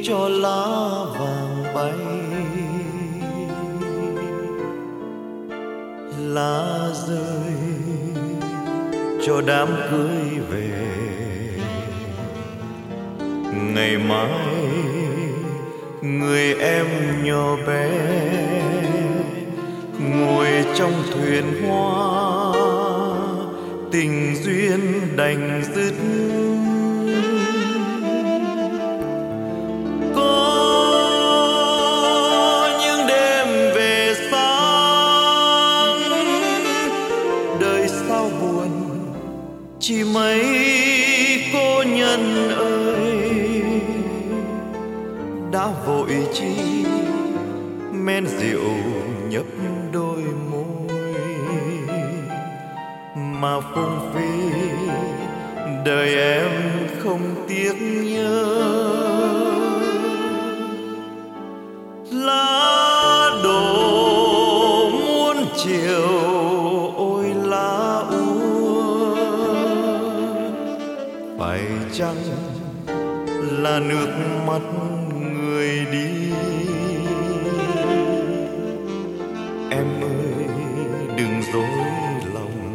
cho lá vàng bay, lá rơi cho đám cưới về. Ngày mai người em nhỏ bé ngồi trong thuyền hoa, tình duyên đành dứt. Có những đêm về sáng, đời sao buồn chỉ mấy cô nhân ơi. Đã vội chi men rượu nhấp đôi môi, mà phung phí đời em không tiếc nhớ. Lá đổ muôn chiều ôi lá úa, phải chăng là nước mắt người đi? Em ơi đừng dối lòng,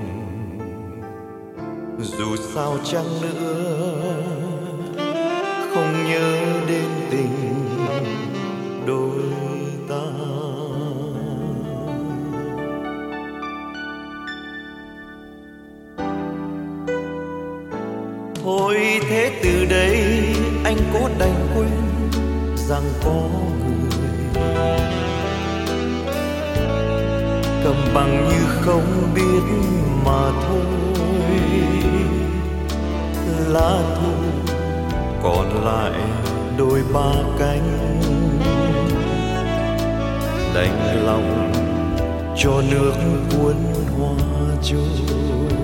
dù sao chăng nữa không nhớ đến tình đôi ta. Thôi thế từ đây anh cố đành quên rằng có người cầm bằng như không biết mà thôi. Lá thu còn lại đôi ba cánh, đành lòng cho nước cuốn hoa trôi.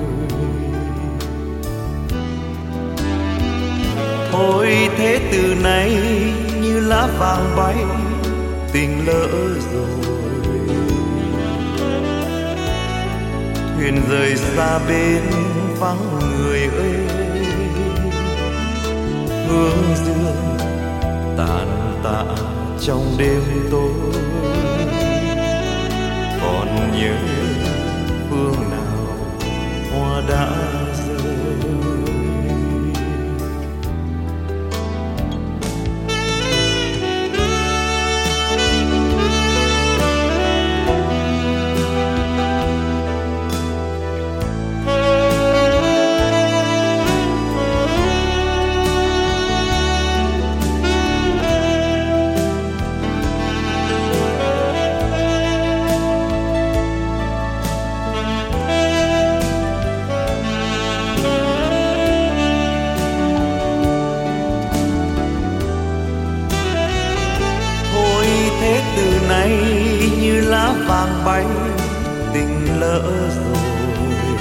Thôi thế từ nay như lá vàng bay, tình lỡ rồi. Thuyền rời xa bên vắng người ơi, hướng dương tàn tạ trong đêm tối. Còn nhớ phương nào hoa đã rơi. Từ nay như lá vàng bay, tình lỡ rồi.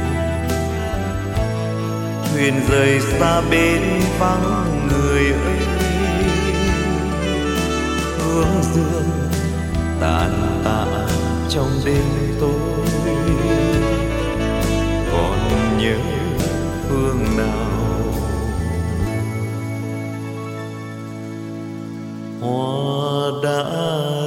Thuyền rời xa bên vắng người ơi, hướng dương tàn tạ trong đêm tối. Còn nhớ phương nào hoa đã